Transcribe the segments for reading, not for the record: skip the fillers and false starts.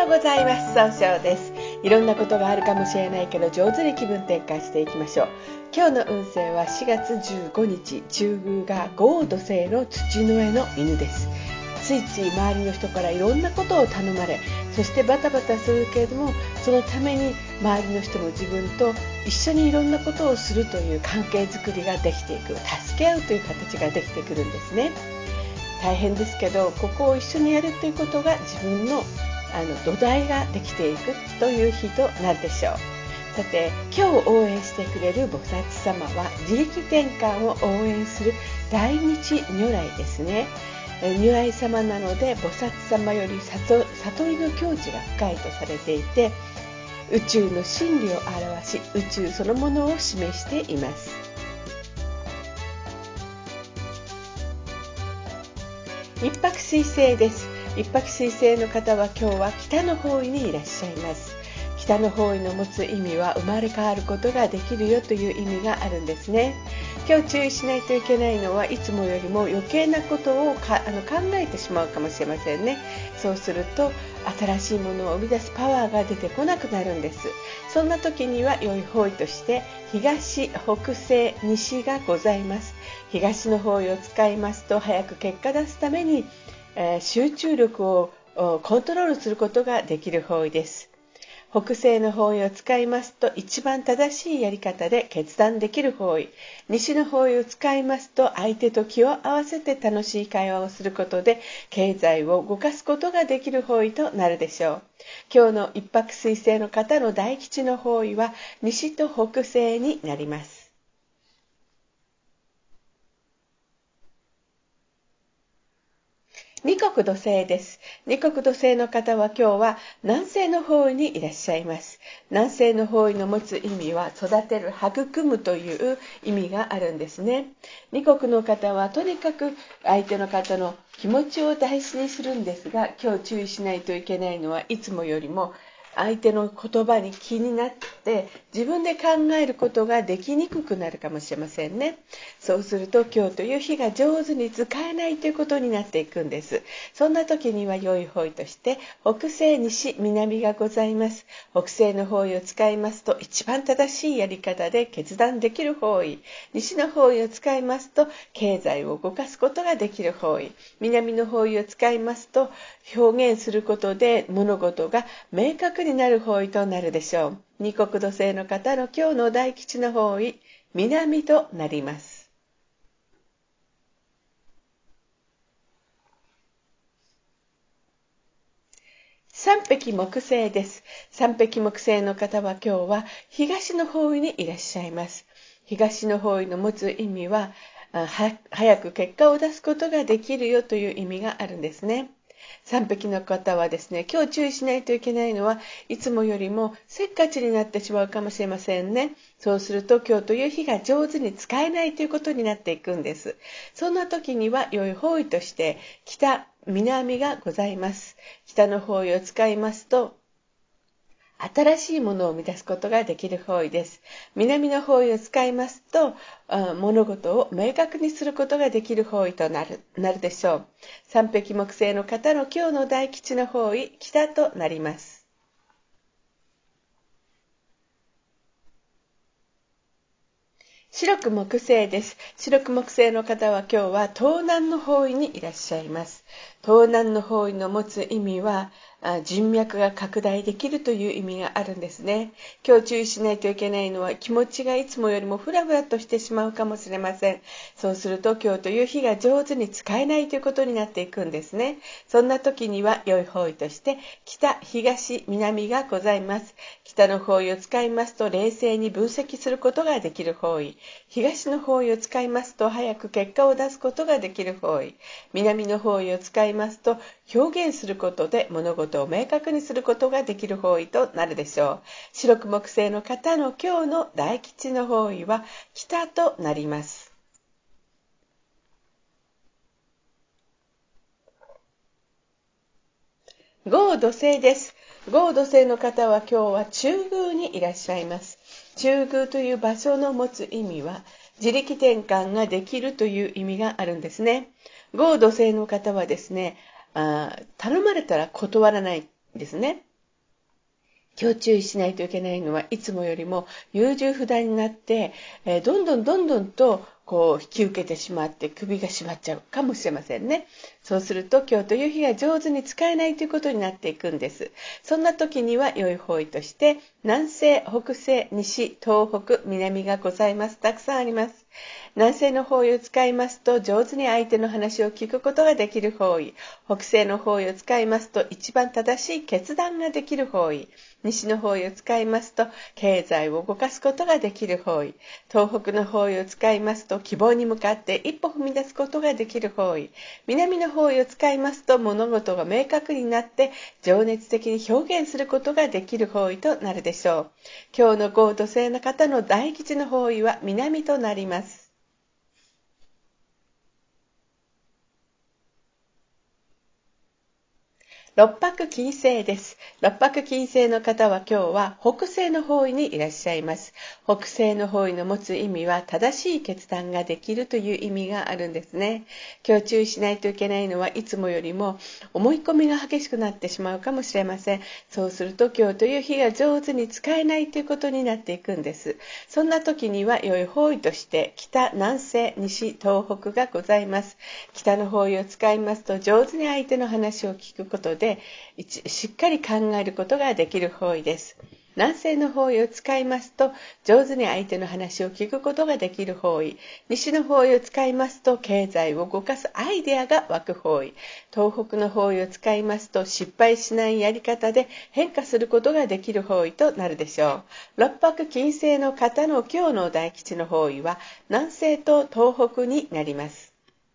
ようございます。総称です。いろんなことがあるかもしれないけど、上手に気分転換していきましょう。今日の運勢は4月15日、中宮が豪土星の土の上の犬です。ついつい周りの人からいろんなことを頼まれ、そしてバタバタするけれども、そのために周りの人も自分と一緒にいろんなことをするという関係づくりができていく、助け合うという形ができてくるんですね。大変ですけど、ここを一緒にやるということが自分の土台ができていくという日となるでしょう。さて、今日応援してくれる菩薩様は自力転換を応援する大日如来ですね。如来様なので、菩薩様より悟りの境地が深いとされていて、宇宙の真理を表し、宇宙そのものを示しています。一泊水星です。一泊水星の方は今日は北の方位にいらっしゃいます。北の方位の持つ意味は生まれ変わることができるよという意味があるんですね。今日注意しないといけないのは、いつもよりも余計なことを考えてしまうかもしれませんね。そうすると新しいものを生み出すパワーが出てこなくなるんです。そんな時には良い方位として東、北西、西がございます。東の方位を使いますと、早く結果出すために集中力をコントロールすることができる方位です。北西の方位を使いますと、一番正しいやり方で決断できる方位。西の方位を使いますと、相手と気を合わせて楽しい会話をすることで経済を動かすことができる方位となるでしょう。今日の一泊水星の方の大吉の方位は西と北西になります。二国土星です。二国土星の方は今日は南西の方位にいらっしゃいます。南西の方位の持つ意味は育てる、育むという意味があるんですね。二国の方はとにかく相手の方の気持ちを大事にするんですが、今日注意しないといけないのは、いつもよりも相手の言葉に気になって自分で考えることができにくくなるかもしれませんね。そうすると今日という日が上手に使えないということになっていくんです。そんな時には良い方位として北西、西、南がございます。北西の方位を使いますと、一番正しいやり方で決断できる方位。西の方位を使いますと、経済を動かすことができる方位。南の方位を使いますと、表現することで物事が明確になる方位となるでしょう。二国土星の方の今日の大吉の方位、南となります。三匹木星です。三匹木星の方は今日は東の方位にいらっしゃいます。東の方位の持つ意味は、早く結果を出すことができるよという意味があるんですね。三匹の方はですね、今日注意しないといけないのは、いつもよりもせっかちになってしまうかもしれませんね。そうすると今日という日が上手に使えないということになっていくんです。そんな時には良い方位として北、南がございます。北の方位を使いますと、新しいものを生み出すことができる方位です。南の方位を使いますと、物事を明確にすることができる方位となるでしょう。三匹木星の方の今日の大吉の方位、北となります。白く木星です。白く木星の方は今日は東南の方位にいらっしゃいます。東南の方位の持つ意味は、人脈が拡大できるという意味があるんですね。今日注意しないといけないのは、気持ちがいつもよりもフラフラとしてしまうかもしれません。そうすると今日という日が上手に使えないということになっていくんですね。そんな時には良い方位として北、東、南がございます。北の方位を使いますと、冷静に分析することができる方位。東の方位を使いますと、早く結果を出すことができる方位。南の方位を使いますと、表現することで物事を明確にすることができる方位となるでしょう。白く木星の方の今日の大吉の方位は北となります。豪土星です。豪土星の方は今日は中宮にいらっしゃいます。中宮という場所の持つ意味は、自力転換ができるという意味があるんですね。豪土星の方はですね、頼まれたら断らないんですね。 今日注意しないといけないのはいつもよりも優柔不断になって、どんどんと引き受けてしまって首が締まっちゃうかもしれませんね。そうすると今日という日が上手に使えないということになっていくんです。そんな時には良い方位として南西、北西、西、東北、南がございます。たくさんあります。南西の方位を使いますと上手に相手の話を聞くことができる方位。北西の方位を使いますと一番正しい決断ができる方位。西の方位を使いますと経済を動かすことができる方位。東北の方位を使いますと希望に向かって一歩踏み出すことができる方位。南の方位を使いますと物事が明確になって情熱的に表現することができる方位となるでしょう。今日の豪土星の方の大吉の方位は南となります。六白金星です。六白金星の方は今日は北西の方位にいらっしゃいます。北西の方位の持つ意味は正しい決断ができるという意味があるんですね。今日注意しないといけないのはいつもよりも思い込みが激しくなってしまうかもしれません。そうすると今日という日が上手に使えないということになっていくんです。そんな時には良い方位として北、南西、西、東北がございます。北の方位を使いますと上手に相手の話を聞くことでしっかり考えることができる方位です。南西の方位を使いますと上手に相手の話を聞くことができる方位。西の方位を使いますと経済を動かすアイデアが湧く方位。東北の方位を使いますと失敗しないやり方で変化することができる方位となるでしょう。六白金星の方の今日の大吉の方位は南西と東北になります。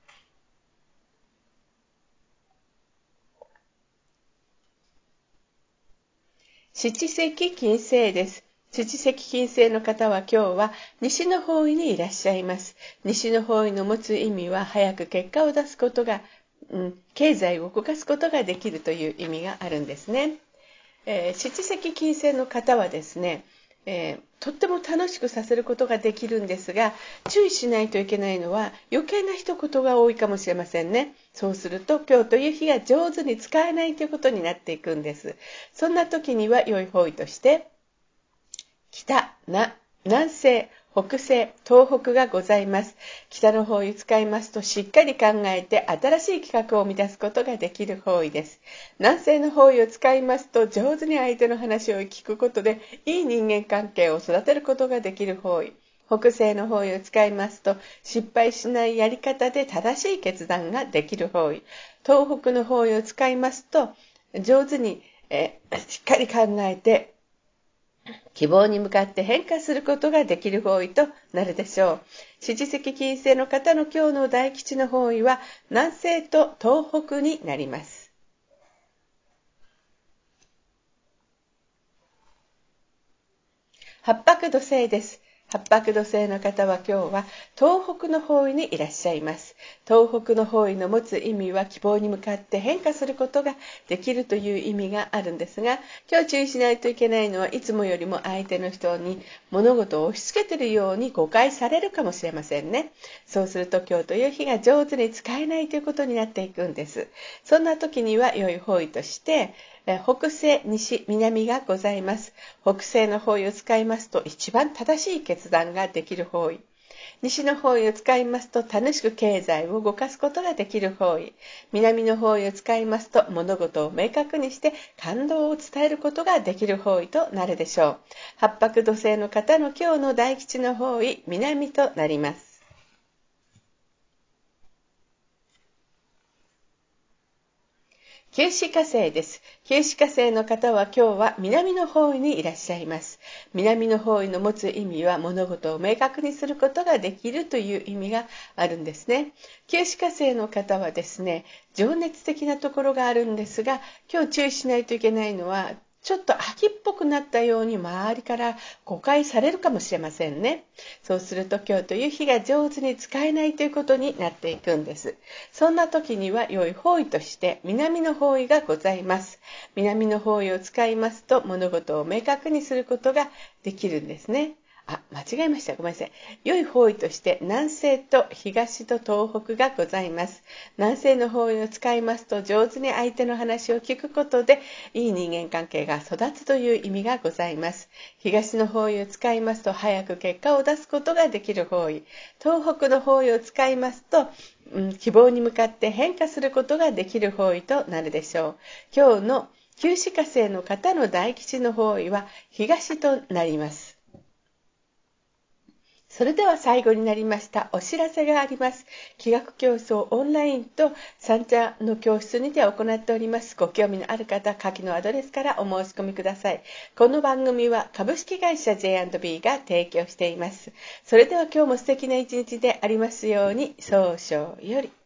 七石金星です。七石金星の方は今日は西の方位にいらっしゃいます。西の方位の持つ意味は早く結果を出すことが、経済を動かすことができるという意味があるんですね。七石金星の方はですね、とっても楽しくさせることができるんですが、注意しないといけないのは余計な一言が多いかもしれませんね。そうすると今日という日が上手に使えないということになっていくんです。そんな時には良い方位として北、南西、北西、東北がございます。北の方位を使いますとしっかり考えて新しい企画を生み出すことができる方位です。南西の方位を使いますと上手に相手の話を聞くことでいい人間関係を育てることができる方位。北西の方位を使いますと失敗しないやり方で正しい決断ができる方位。東北の方位を使いますと上手に、しっかり考えて希望に向かって変化することができる方位となるでしょう。七石金星の方の今日の大吉の方位は南西と東北になります。八白土星です。八白土星の方は今日は東北の方位にいらっしゃいます。東北の方位の持つ意味は希望に向かって変化することができるという意味があるんですが、今日注意しないといけないのはいつもよりも相手の人に物事を押し付けているように誤解されるかもしれませんね。そうすると今日という日が上手に使えないということになっていくんです。そんな時には良い方位として北西、西、南がございます。北西の方位を使いますと一番正しい決断ができる方位。西の方位を使いますと楽しく経済を動かすことができる方位。南の方位を使いますと物事を明確にして感動を伝えることができる方位となるでしょう。八白土星の方の今日の大吉の方位、南となります。九死火星です。九死火星の方は今日は南の方位にいらっしゃいます。南の方位の持つ意味は物事を明確にすることができるという意味があるんですね。九死火星の方はですね、情熱的なところがあるんですが、今日注意しないといけないのはちょっと秋っぽくなったように周りから誤解されるかもしれませんね。そうすると今日という日が上手に使えないということになっていくんです。そんな時には良い方位として南の方位がございます。南の方位を使いますと物事を明確にすることができるんですね。 間違えました。ごめんなさい。良い方位として南西と東と東北がございます。南西の方位を使いますと上手に相手の話を聞くことでいい人間関係が育つという意味がございます。東の方位を使いますと早く結果を出すことができる方位。東北の方位を使いますと希望に向かって変化することができる方位となるでしょう。今日の旧歯科生の方の大吉の方位は東となります。それでは最後になりましたお知らせがあります。気学競争オンラインと三茶の教室にて行っております。ご興味のある方、下記のアドレスからお申し込みください。この番組は株式会社 J&B が提供しています。それでは今日も素敵な一日でありますように、早々より。